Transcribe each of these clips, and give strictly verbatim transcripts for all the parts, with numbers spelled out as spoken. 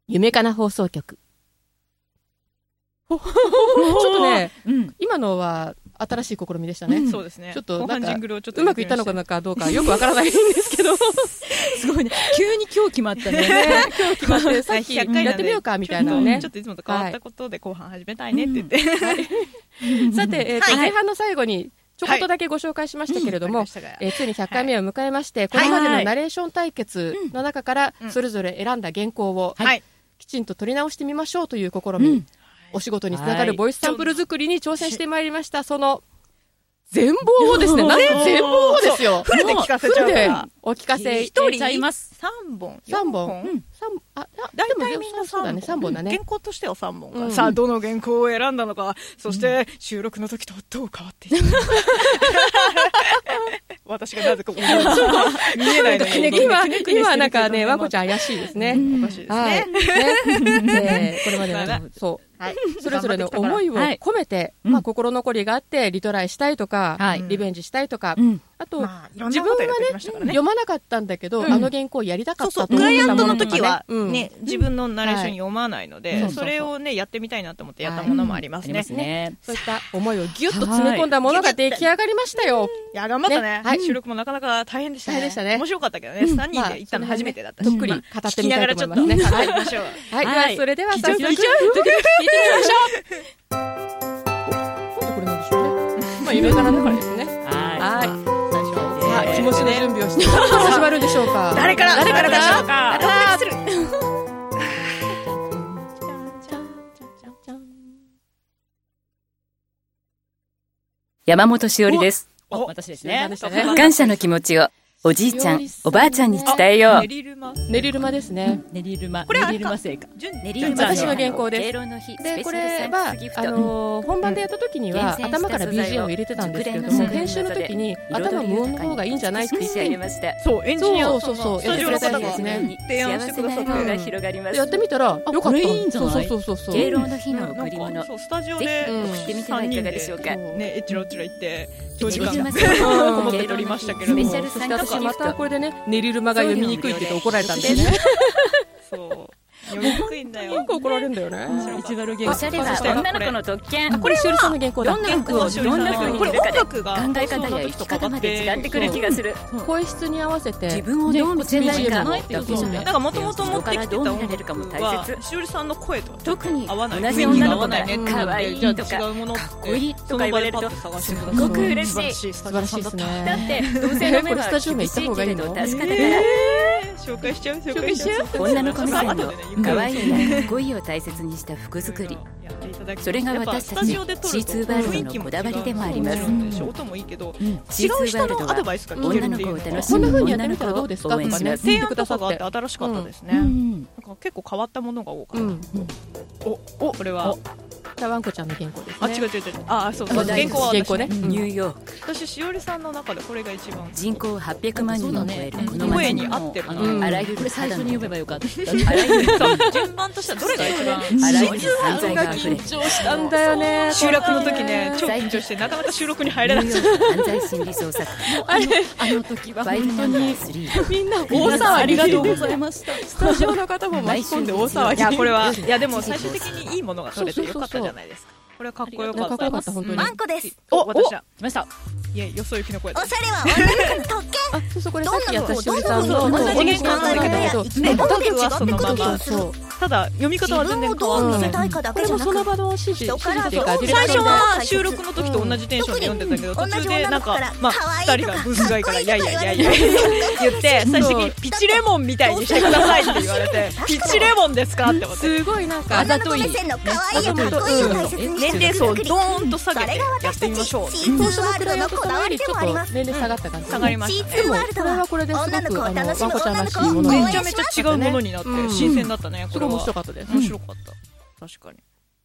夢かな放送局。ちょっとね、うん、今のは新しい試みでしたね。 うん、そうですね。 ちょっとなんかうまくいったのかどうかよくわからないんですけどすごいね。急に今日決まったね。 今日決まってさっきやってみようかみたいなね。 ちょっといつもと変わったことで後半始めたいねって言って。うん、 さて、えーとはい、前半の最後にちょこっとだけご紹介しましたけれども、はいうんえー、ついにひゃっかいめを迎えまして、はい、これまでのナレーション対決の中からそれぞれ選んだ原稿を、はい、きちんと取り直してみましょうという試み、うん、お仕事につながるボイスサンプル作りに挑戦してまいりました。その全貌をですね、なんと全貌をですよ。 フルで聞かせちゃうから。 お聞かせ一人ちゃいます。三本。 三本。 うん。 三あ、 だいたいみんな三本。 三本だね。 原稿としては三本か。さあ、どの原稿を選んだのか、そして収録の時とどう変わっているのか。私がなぜここに見えないのに。 今、今なんかね、わこちゃん怪しいですね。 おかしいですね。 ね。これまでの、そう。はい、それぞれの思いを込めて、はいまあ、心残りがあってリトライしたいとか、はい、リベンジしたいとか、うん、あと、まあ、自分は ね, ね読まなかったんだけど、うん、あの原稿やりたかったと思ってたものとか、ね、 そうそうクライアントの時は、ねうん、自分のナレーション読まないので、はい、それを、ね、やってみたいなと思ってやったものもありますね。はい、ねそういった思いをギュッと詰め込んだものが出来上がりましたよ。 いや頑張ったね、ねはい、収録もなかなか大変でした ね, 大変でしたね面白かったけどね、うん、さんにんで行ったの初めてだったし、 まあ、どっくり語ってみたいと思いますね。 はい、行きましょう。 はい、はい、ではそれでは早速聞いてみましょう。今度これなんでしょうね。まあ夢からだからですね。はい。はい。さあ気持ちの準備をして始まるんでしょうか。 誰から誰からでしょうか。ドキドキする。 山本しおりです。 お、私ですね。 感謝の気持ちをおじいちゃん、おばあちゃんに伝えよう。 練りるま。練りるまですね。 練りるま。これ練りるま製菓。 私の原稿です。で、これは、あのー、本番でやった時には、頭から ビージーエム を入れてたんですけれども、編集の時に、頭無音の方がいいんじゃないって言って、 そう、エンジニアそうそうそう、やってくれたんですね。 提案してくださったが広がります。 やってみたら、あ、よかった。 これいいんじゃない？ そうそうそうそう。 敬老の日の贈り物。 そう、スタジオで送ってみてはいかがでしょうか。 ね、えちらおちら行って、長時間こもって撮りましたけれども。 そして私またこれでね、練りるまが読みにくいって言って怒られたんですね。 そう読みにくいんだよ。 よく怒られるんだよね。 一番原おしゃれは女の子の特権。 これしおりさんの原稿だ。 どんな服をどんな風に着るかで考え方や生き方まで違ってくる気がする。 声質に合わせて自分をどう見せたいかだけじゃない。 なんか元々持ってきてた音楽はしおりさんの声と特に合わない。同じ女の子が可愛いとかかっこいいとか言われるとすごく嬉しい。 素晴らしいですね。 だって同性の目はスタジオ名行った方がいいの。 確かだから。 紹介しちゃう紹介しちゃう。 女の子目線の可愛いやかっこいいを大切にした服作り。それが私たち シーツー ワールドのこだわりでもあります。 音もいいけど、 シーツー ワールドは女の子を楽しこんなむ風にやってみ女の子をたらどうですか応援します。 提案とかがあって新しかったですね。なんか結構変わったものが多かった。お、お、これはワンコちゃんの原稿ですね。 あ、違う違う違う。あ、そうそう。原稿は原稿ね。 ニューヨーク。 私しおりさんの中でこれが一番人口はっぴゃくまんにんを超えるこの声に合ってる。 あらゆる最初に読めばよかった。 あらゆる順番としてはどれが一番あらゆる犯罪が溢れ緊張したんだよね。 収録の時ね、超緊張してなかなか収録に入れなかった。 犯罪心理捜査あれあの時は本当にみんな大騒ぎ。 ありがとうございました。 スタジオの方も巻き込んで大騒ぎ。 いやこれはいやでも最終的にいいものが取れてよかったじゃないですか。これはかっこよかった。 かっこよかった本当に。 マンコです。 お、私は来ました。 いや、よそ行きの声だ。 おしゃれは女の子の特権。 あ、そうそうこれさっきやったしおりさんの同じ原稿なんだけど、 ね、音楽はそのまま。ただ読み方は全然変わらない。 これもその場の指示指示っていうか最初は収録の時と同じテンションで読んでたけど、途中でなんかまあ二人がブス外からいやいやいやいや言って最終的にピチレモンみたいにしてくださいって言われて、ピチレモンですかって思って。 すごいなんかあざとい。年齢層ドーンと下げてやってみましょう。 当初のクライアントさんよりちょっと年齢下がった感じ。 下がりました。 でもこれはこれですごくあのワンコちゃんらしいもの。 めちゃめちゃ違うものになって新鮮だったね。 すごい面白かったです。 面白かった。確かに。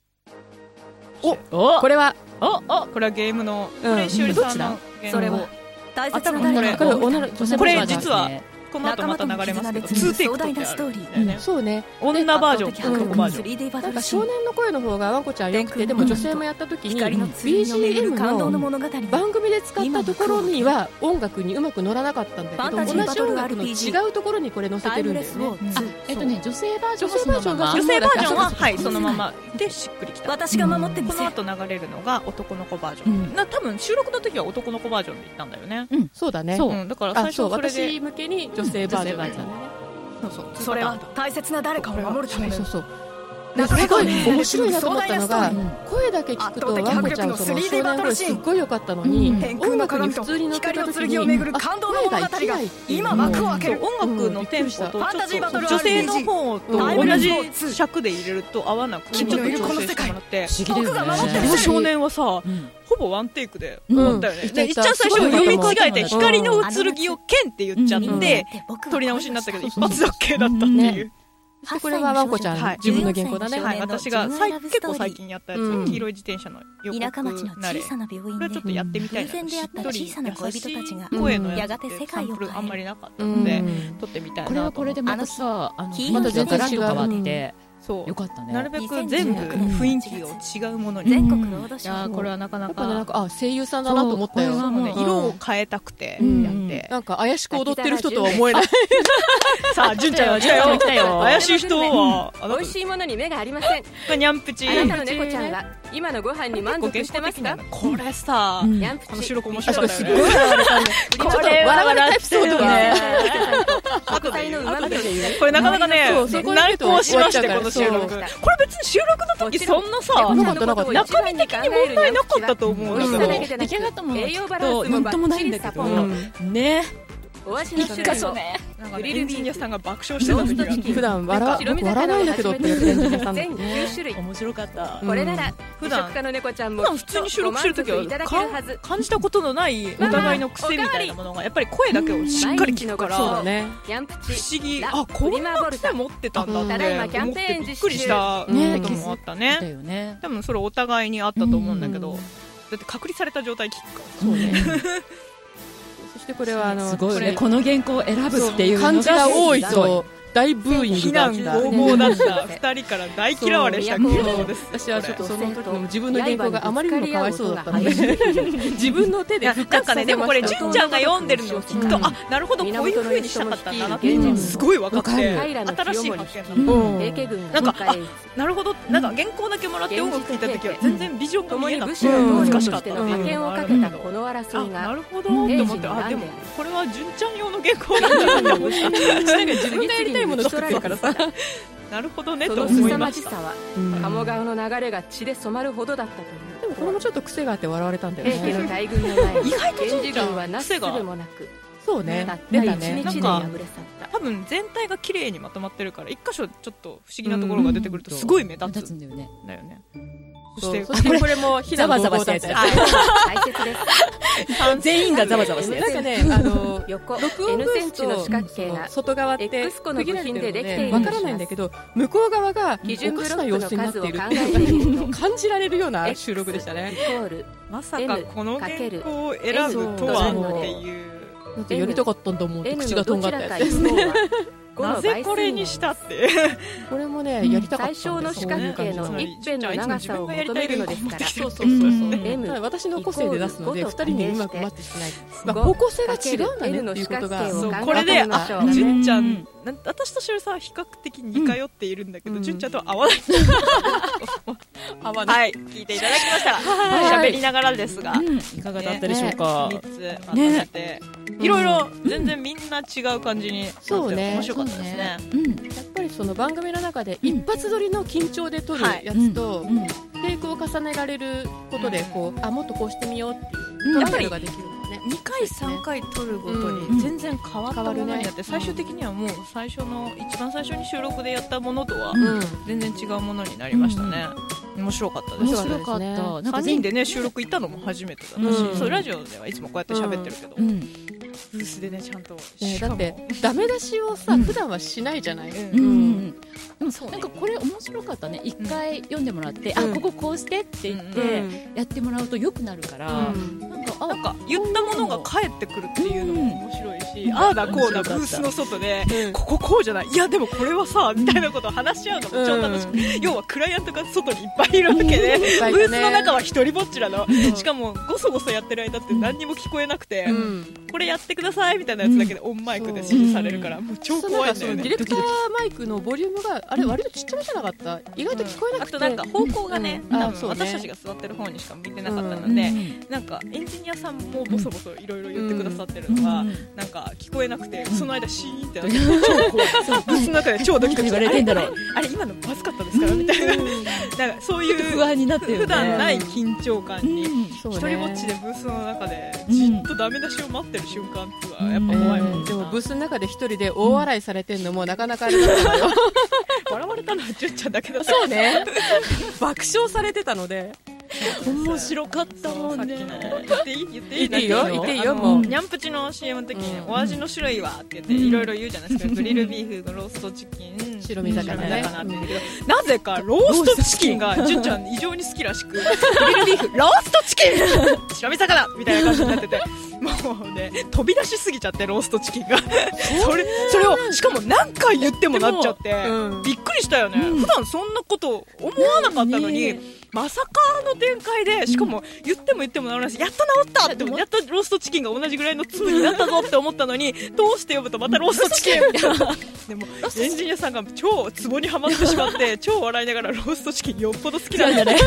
お、これはお、お、これはゲームのこれしおりさんのそれは大切なこれこれ女の女性これ実はこの後また流れますけどツーテイク撮ってあるんだよね。 そうね、 女バージョン、男バージョン。 なんか少年の声の方がワンコちゃん良くて、でも女性もやった時に ビージーエム の番組で使ったところには音楽にうまく乗らなかったんだけど、同じ音楽の違うところにこれ載せてるんだよね。 あ、えっとね、女性バージョン女性バージョンが女性バージョンははいそのままでしっくりきた。 私が守ってみこせの後流れるのが男の子バージョン。な多分収録の時は男の子バージョンで行ったんだよね。 そうだね。 うん、だから最初それで私向けに女性バージョンだったね。 そうそう。 それは大切な誰かを守るためそうそう。すごい面白いなと思ったのが、声だけ聞くとワンコちゃんその少年声すっごい良かったのに、音楽に普通に乗ってた時に、あ、声が生きないっていう。 今幕を開ける。 音楽のテンポとちょっと女性の方と同じ尺で入れると合わなくて、ちょっと調整してもらって、 不思議だよね。 この少年はさ、ほぼワンテイクで終わったよね。いっちゃん最初読み違えて光の移る木を剣って言っちゃって撮り直しになったけど一発で OK だったっていう。 これはワンコちゃん、はい、自分の原稿だね。 はい、私が結構最近やったやつ、うん、黄色い自転車の予告なれ。これちょっとやってみたいな。しっとり優しい声のやつってサンプルあんまりなかったので、うん、撮ってみたいなと。 これはこれでまたさ、あのまた全然違う変わって。そうよかったね。 なるべく全部雰囲気を違うものに。全国ロードショー。いやこれはなかなかなんかあ声優さんだなと思ったよ。 色を変えたくてやって、 なんか怪しく踊ってる人とは思えない。 さあ純ちゃんは来たよ。怪しい人は美味しいものに目がありません。 ニャンプチ。 あなたの猫ちゃんは今のご飯に満足してますか？ これさ、この収録面白かったよね。 これ笑われたエピソードがね。 これなかなかね難航しましてこの収録。これ別に収録の時そんなさ中身的に問題なかったと思うんだけど、 出来上がったものとなんともないんだけどね。一箇所ね。 グリルエンジニアさんが爆笑してた時が普段笑僕笑わないんだけどっていうエンジニアさん全きゅう種類面白かった。 これなら普段の猫ちゃんも普通に収録してる時は感じたことのないお互いの癖みたいなものがやっぱり声だけをしっかり聞くから不思議。あ、こんな癖持ってたんだって思ってびっくりしたこともあったね。多分それお互いにあったと思うんだけど、だって隔離された状態聞くから。そうね。 そしてこれはあのすごいね、この原稿を選ぶっていう漢字が多いと大ブーイングが非難合々だったふたりから大嫌われした原稿です。 私はちょっとその時の自分の原稿があまりにもかわいそうだったので自分の手で復活させました。なんかね、でもこれ純ちゃんが読んでるのを聞くと、あ、なるほどこういう風にしたかったんだなってすごい分かって新しい発見だった。なんかあ、なるほど、なんか原稿だけもらって音楽聴いた時は全然ビジョンが見えなくて難しかったっていうのがあるんだけど、なるほどって思って、あ、でもこれは純ちゃん用の原稿なんだなって思った。自分がやりたいもの作ってるからさなるほどねと思いました。 鴨川の流れが血で染まるほどだったという。 でもこれもちょっと癖があって笑われたんだよね。 平家の大軍の前に意外と源氏軍はなすすべもなく、 そうね、出たね。 なんか多分全体が綺麗にまとまってるから一箇所ちょっと不思議なところが出てくるとすごい目立つんだよね。 そしてこれもざわざわしたやつ。 大切です。 全員がざわざわしてる。 なんかね、あの横録音ブ N セースンチの四角形がと外側って X 個の部品でできているわからないんだけど、向こう側が基準おかしブロックのな様子になっ数を考ているってえてみると感じられるような収録でしたね。 イコールまさかこの原稿を選ぶとはっていう。 だってやりたかったんだもんって N 口がとんがったやつですのどちね。 らか一方はなぜこれにしたってこれもねやりたかったんです。 最小の四角形の一辺の長さを求めるのですから、 そうそうそうそう。私の個性で出すのでふたりにうまくマッチしない。まあ方向性が違うんだねっていうことが。 そうこれであ純ちゃん私としるさ比較的似通っているんだけど純ちゃんとは合わない。合わない。聞いていただきました。喋りながらですがいかがだったでしょうか。 みっつまとめていろいろ全然みんな違う感じになって面白かったですね。 やっぱりその番組の中で一発撮りの緊張で撮るやつとテイクを重ねられることでこうあもっとこうしてみようっていうトライアルができるのね。 にかいさんかい撮るごとに全然変わったものになって、最終的にはもう最初の一番最初に収録でやったものとは全然違うものになりましたね。面白かったです。 面白かった。 さんにんでね収録行ったのも初めてだったし、そうラジオではいつもこうやって喋ってるけど、ブースでねちゃんと、 ね、だってダメ出しをさ、うん、普段はしないじゃない。うんうん、でもなんかこれ面白かったね。一回読んでもらって、うん、あこここうしてって言ってやってもらうと良くなるから、うん、なんかなんか言ったものが返ってくるっていうのも面白いし、ああだこうだブースの外でこここうじゃない、いやでもこれはさみたいなことを話し合うのも超楽しく、要はクライアントが外にいっぱいいるわけで、ブースの中は一人ぼっちなの。しかもゴソゴソやってる間って何にも聞こえなくて、これやってくださいみたいなやつだけでオンマイクで指示されるから、もう超怖いんだよね。 ディレクターマイクのボリュームがあれ割とちっちゃめじゃなかった、意外と聞こえなくて、 あとなんか方向がね、多分私たちが座ってる方にしか見てなかったので、なんかエンジニアさんもボソボソいろいろ言ってくださってるのがなんか聞こえなくて、その間シーンってなって超怖い、ブースの中で超ドキドキして、あれあれ今のまずかったですからみたいな、なんかそういう不安になってる、 普段ない緊張感に一人ぼっちでブースの中でじっとダメ出しを待ってる瞬間っていうのはやっぱ怖いもん。 でもブースの中で一人で大笑いされてるのもなかなかあれだったのよ。 笑われたのはじゅっちゃんだけだった。 そうね。爆笑されてたので。 面白かったもんね。 言っていい言っていい言っていいよ言っていいよもう。 ニャンプチの シーエム の時にお味の種類はって言っていろいろ言うじゃないですか。グリルビーフ、ローストチキン、 白身魚ね。 って言うけど、なぜかローストチキンがじゅんちゃん異常に好きらしく、グリルビーフ、ローストチキン、白身魚みたいな感じになってて、もうね飛び出しすぎちゃって、ローストチキンがそれそれをしかも何回言ってもなっちゃって、びっくりしたよね。普段そんなこと思わなかったのに、まさかの展開で、しかも言っても言っても治らないし、やっと治ったって、やっとローストチキンが同じぐらいの粒になったぞって思ったのに、どうして呼ぶとまたローストチキンみたいな。でもエンジニアさんが超ツボにはまってしまって超笑いながら、ローストチキンよっぽど好きなんだね。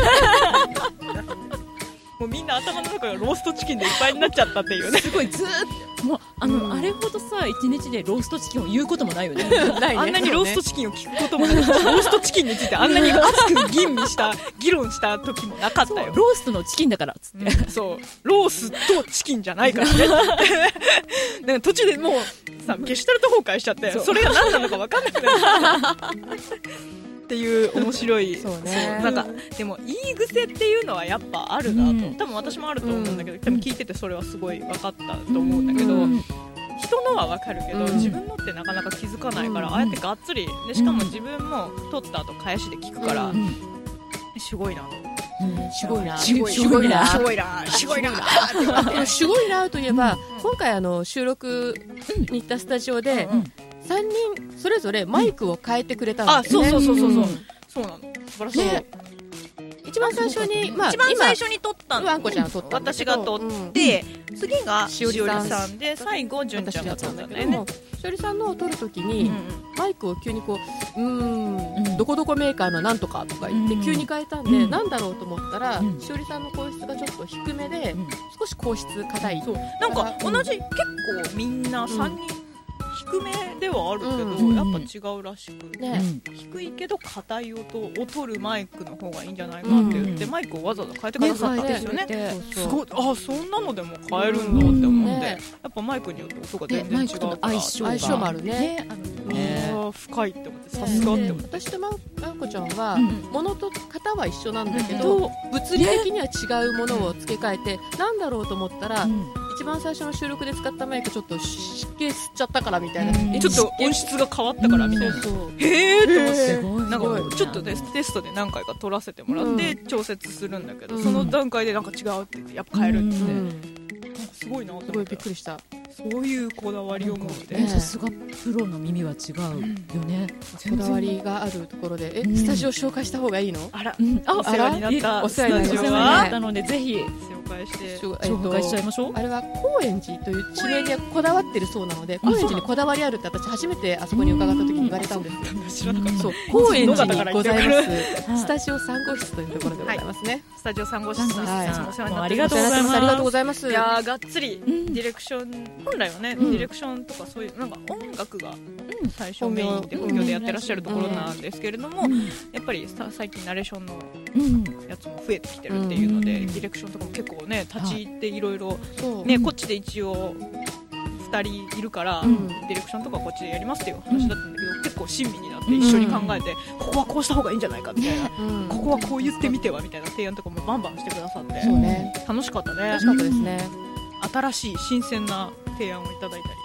もうみんな頭の中がローストチキンでいっぱいになっちゃったっていうね。 すごいずーっともうあの、うん、あれほどさ一日でローストチキンを言うこともないよね。 ないね。あんなにローストチキンを聞くこともない。ローストチキンについてあんなに熱く吟味した議論した時もなかったよ。 ローストのチキンだからっつって、 うん、そうロースとチキンじゃないからね。なんか途中でもうさゲシュタルト崩壊しちゃって、 そ, それが何なのか分かんなくなる。っていう面白い。 そうね。 なんかでも言い癖っていうのはやっぱあるなと、うん、多分私もあると思うんだけど、多分聞いててそれはすごい分かったと思うんだけど、うん、人のは分かるけど、うん、自分のってなかなか気づかないから、うん、ああやってがっつりで、しかも自分も撮った後返しで聞くから、うん、すごいなと。 うん、すごいなすごいなすごいなすごいなすごいなすごいなといえば、うん、今回あの収録に行ったスタジオで、うんうん、さんにんそれぞれマイクを変えてくれたんですよね。 あ、そうそうそうそうそう、うん、そうなの、素晴らしい。 ね、一番最初に、まあ、 一番最初に撮ったのワンコちゃんが撮ったんだけど、 私が撮って、うん、次がしおりさんで、最後純ちゃんが撮ったんだよね。 しおりさんのを撮るときに、うん、マイクを急にこう、うーん、どこどこメーカーのなんとかとか言って急に変えたんで、うん、なんだろうと思ったら、うん、しおりさんの声質がちょっと低めで、うん、少し高質硬い。 そう、なんか同じ、うん、結構みんなさんにん、うん低めではあるけど、うん、やっぱ違うらしく、ね、低いけど硬い音を取るマイクの方がいいんじゃないかって言って、うん、マイクをわざわざ変えてくださったんですよね。すごい、あ、そんなのでも変えるんだって思って、ね、やっぱマイクによって音が全然違うから、 相性が相性もあるね。 ね、あのね、あ、深いって思って、さすがって思って、 私とまんこちゃんは、うん、物と型は一緒なんだけど、うん、物理的には違うものを付け替えて、なんだろうと思ったら、うん、一番最初の収録で使ったマイクちょっと湿気吸っちゃったからみたいな、 うん、ちょっと音質が変わったからみたいな、うん、そうそう、へーって思って、なんかちょっと、ね、テストで何回か撮らせてもらって調節するんだけど、うん、その段階でなんか違うって言ってやっぱ変えるって言って、うん、なんかすごいなって思って、すごいびっくりした。そういうこだわりを持って、 さすがプロの耳は違うよね、 うん、こだわりがあるところで、え、うん、スタジオ紹介した方がいいの？ あら、うん、あ、お世話になったお世話になったので、ぜひ紹介して紹介しちゃいましょう。 あれは高円寺という地名にこだわってるそうなので、高円寺にこだわりあるって私初めてあそこに伺った時に言われたんですよ。そう、高円寺にございますスタジオさん号室というところでございますね。 スタジオさん号室さん、はい、お世話になってありがとうございます。 ありがとうございます。 いやー、がっつりディレクション、本来はね、ディレクションとかそういうなんか音楽が最初メインで本業でやってらっしゃるところなんですけれども、やっぱり最近ナレーションのやつも増えてきてるっていうので、ディレクションとかも結構ね立ち入っていろいろね、こっちで一応ふたりいるから、うん、ディレクションとかこっちでやりますっていう話だったんだけど、うん、結構親身になって一緒に考えて、うん、ここはこうした方がいいんじゃないかみたいな、うん、ここはこう言ってみてはみたいな提案とかもバンバンしてくださって、 そうね、 楽しかったね。 楽しかったですね。 新しい新鮮な提案をいただいたり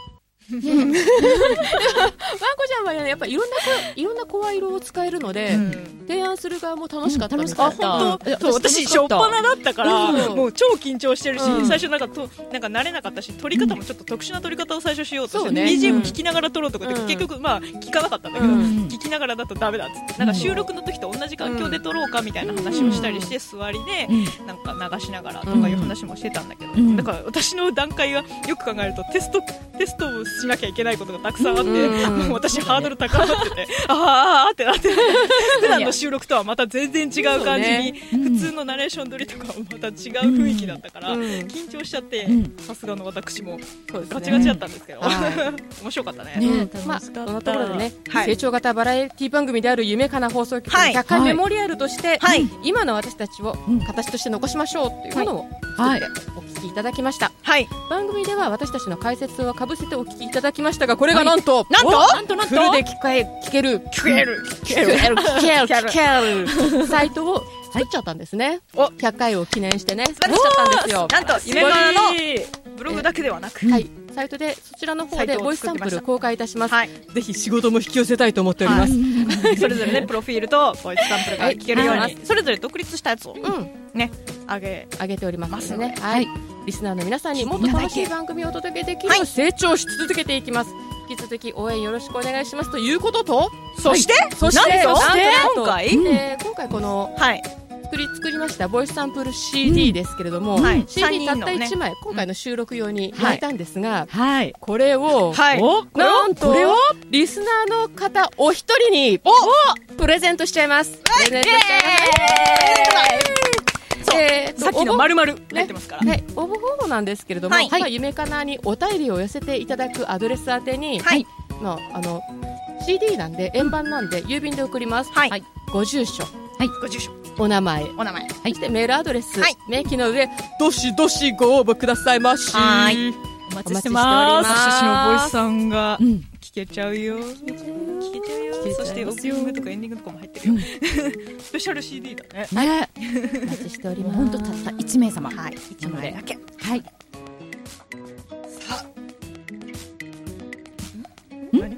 ワンコちゃんはやっぱりいろんないろんな声色を使えるので、うん、提案する側も楽しかったみたいな。 あ、本当。私初っ端だったから、うん、もう超緊張してるし、うん、最初なんかとなんか慣れなかったし、撮り方もちょっと特殊な撮り方を最初しようとして、ね、ビージーエム 聞きながら撮ろうとかで、うん、結局まあ聞かなかったんだけど、うん、聞きながらだとダメだっつって、なんか収録の時と同じ環境で撮ろうかみたいな話をしたりして、座りでなんか流しながらとかいう話もしてたんだけど、うん、だから私の段階はよく考えるとテストテストをしなきゃいけないことがたくさんあって、うん、もう私ハードル高まっててあーってなって普段の収録とはまた全然違う感じに、ね、普通のナレーション撮りとかはまた違う雰囲気だったから、うん、緊張しちゃってさすがの私もガチガチだったんですけど、うん、面白かったね、ね、 まあ、そのところでね、はい、成長型バラエティ番組である夢かな放送局のひゃっかいメモリアルとして、はい、今の私たちを形として残しましょうというものを作ってお聞きいただきました、はい、番組では私たちの解説をかぶせてお聞きいただきましたが、これがなんと、はい、 なんとなんとなんとフルで聞け聞ける聞ける聞ける聞ける聞けるサイトを作っちゃったんですね、はい、ひゃっかいを記念してね作っちゃったんですよ。 なんと夢かなのブログだけではなく、 はい、サイトでそちらの方でボイスサンプル公開いたします、はい、ぜひ仕事も引き寄せたいと思っております、 はい、それぞれねプロフィールとボイスサンプルが聞けるように、はい、それぞれ独立したやつを、うん、ね上げ上げておりますのでね、はい、リスナーの皆さんにもっと楽しい番組をお届けできるよう成長し続けていきます、はい、引き続き応援よろしくお願いしますということと、 そして、はい、 そしてなんと今回、えー、今回この、はい、作り作りましたボイスサンプル シーディー ですけれども、うんはい、シーディー たったいちまい、ね、今回の収録用に焼いたんですが、はい、これを、はい、なんとリスナーの方お一人にプレゼントしちゃいます。プレゼントしちゃいます。 えー、さっきの丸々入ってますから、 ね、はい、応募方法なんですけれども、はいまあ、夢かなにお便りを寄せていただくアドレス宛てに、はいまあ、あの シーディー なんで円盤なんで郵便で送ります、はい、ご住所、はい、ご住所お名前、 お名前、はい、 そしてメールアドレス、はい、明記の上どしどしご応募くださいまし。 はい、お待ちしてます。私のボイスさんが聞けちゃうよ、うん、聞けちゃうよ。そしてオープニングとかエンディングとかも入ってるよ、うん、スペシャル シーディー だね。 ねお待ちしております。 本当たったいちめいさま、 はい、いちまいだけ。 はい。 さあ、何？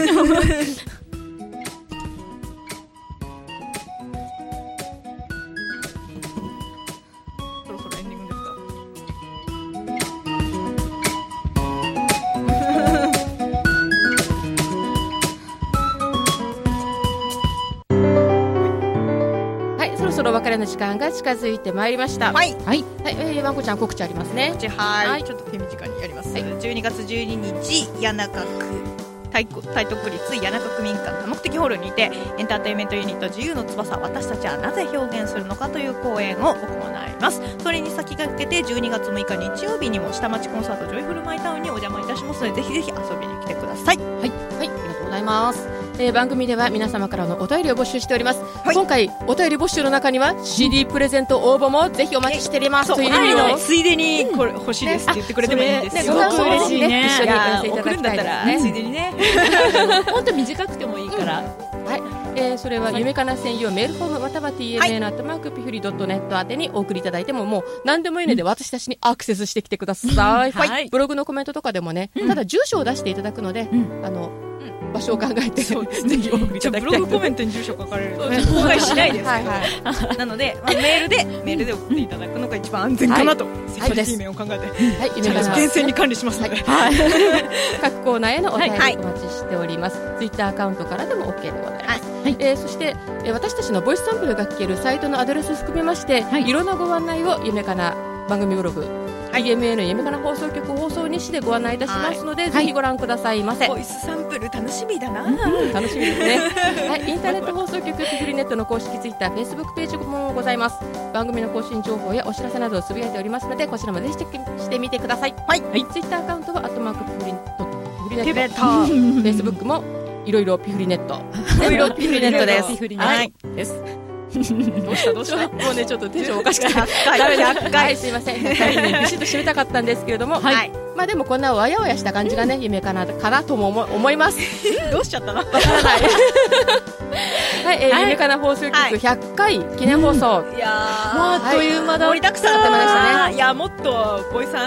そろお別れの時間が近づいてまいりました。はいはい、はい、えー、まんこちゃん告知ありますね。 告知はい、はい、ちょっと手短にやります、はい、じゅうにがつじゅうににち谷中区台東区立谷中区民館多目的ホールにてエンターテインメントユニット自由の翼私たちはなぜ表現するのかという公演を行います。それに先駆けてじゅうにがつむいか日曜日にも下町コンサートジョイフルマイタウンにお邪魔いたしますので、ぜひぜひ遊びに来てください。はい、 はい、ありがとうございます。えー、番組では皆様からのお便りを募集しております、はい、今回お便り募集の中には シーディー プレゼント応募もぜひお待ちしております、 という意味のついでにこれ欲しいですって言ってくれてもいいんですよ、 すごく嬉しいね。一緒に送るんだったらついでにね本当短くてもいいから、うん、 はい、えー、それは夢かな専用メールフォームまたは ティーエムエヌ アットマークピフリ ドットネット 宛てにお送りいただいてももう何でもいいので私たちにアクセスしてきてください、はいはい、ブログのコメントとかでもね、ただ住所を出していただくので、うん、あの場所を考えて、ぜひお送りいただきたい。 ブログコメントに住所書かれるとね公開しないですけど、はいはい、なので、まあ、メールでメールで送っていただくのが一番安全かなと、はい、セキュリティ面を考えて、はい、夢かな厳正に管理しますので、はいはい、 各コーナーへのお便りお待ちしております、はい、ツイッターアカウントからでも OK でございます、はい、えー、そして、えー、私たちのボイスサンプルが聞けるサイトのアドレスを含めまして、はい、いろんなご案内を夢かな番組ブログ、はい、ティーエムエヌ 夢かな放送局放送日誌でご案内いたしますので、はい、ぜひご覧くださいませ。 ボイスサンプル楽しみだな、 うん、楽しみですね、はい、インターネット放送局ピフリネットの公式ツイッター、フェイスブックページもございます。番組の更新情報やお知らせなどをつぶやいておりますので、こちらもぜひチェックしてみてください。はい、はい、ツイッターアカウントはアットマークピフリネット、フェイスブックもいろいろピフリネット、いろいろピフリネットです。ピフリネットです。 どうしたどうしたもうねちょっとテンションおかしくてひゃっかいすいません、ひゃっかいにビシッと締めたかったんですけれども、はい、まあでもこんなわやわやした感じがね、夢かなかなとも思思いますどうしちゃったのわからないはい、えーはい、夢かな放送局ひゃっかい記念放送、 うん、いやーもうあっという間だ、 盛りだくさんだったね。いやもっとボイさん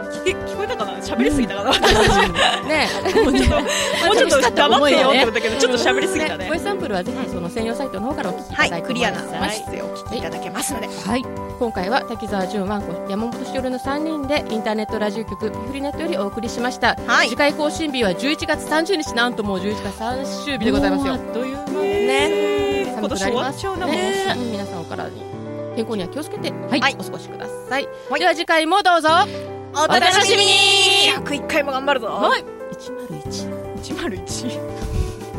聞こえたかな、喋りすぎたかな、 ね、 もうちょっともうちょっと黙ってよって思ったけど、ちょっと喋りすぎたね。 ボイスサンプルはぜひその専用サイトの方からお聞きいただいて、 クリアな音質をお聞きいただけますので、 はい、今回は滝沢純、ワンコ、山本しおるのさんにんでインターネットラジオ局ピフリネットよりお送りしました。次回更新日はじゅういちがつさんじゅうにち、なんともうじゅういちがつ最終日でございますよ。 あっという間ね。 寒くなりますね。皆さんお体に健康には気をつけてお過ごしください。では次回もどうぞお楽しみに。ひゃくいっかいも頑張るぞ。 いちまるいちいちまるいち